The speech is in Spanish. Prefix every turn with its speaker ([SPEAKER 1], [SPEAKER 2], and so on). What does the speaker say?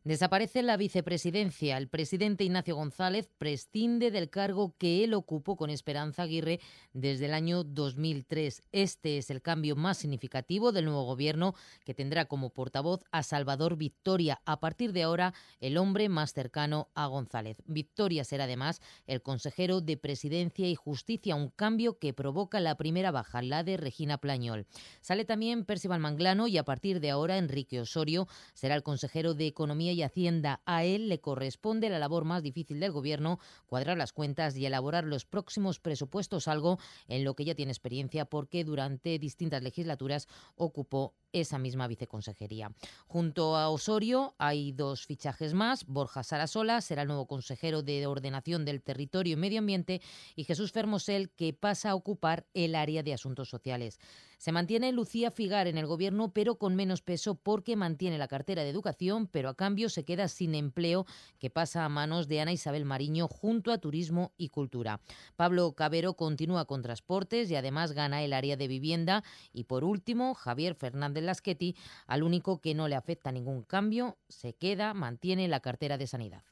[SPEAKER 1] Desaparece la vicepresidencia. El presidente Ignacio González prescinde del cargo que él ocupó con Esperanza Aguirre desde el año 2003. Este es el cambio más significativo del nuevo gobierno, que tendrá como portavoz a Salvador Victoria, a partir de ahora el hombre más cercano a González. Victoria será además el consejero de Presidencia y Justicia, un cambio que provoca la primera baja, la de Regina Plañol. Sale también Percival Manglano y a partir de ahora Enrique Osorio será el consejero de Economía y Hacienda. A él le corresponde la labor más difícil del Gobierno: cuadrar las cuentas y elaborar los próximos presupuestos, algo en lo que ya tiene experiencia porque durante distintas legislaturas ocupó esa misma viceconsejería. Junto a Osorio hay dos fichajes más. Borja Sarasola será el nuevo consejero de Ordenación del Territorio y Medio Ambiente, y Jesús Fermosel, que pasa a ocupar el área de Asuntos Sociales. Se mantiene Lucía Figar en el Gobierno, pero con menos peso, porque mantiene la cartera de Educación, pero a cambio se queda sin empleo, que pasa a manos de Ana Isabel Mariño junto a Turismo y Cultura. Pablo Cabero continúa con Transportes y además gana el área de Vivienda. Y por último, Javier Fernández Lasqueti, al único que no le afecta ningún cambio, se queda, mantiene la cartera de Sanidad.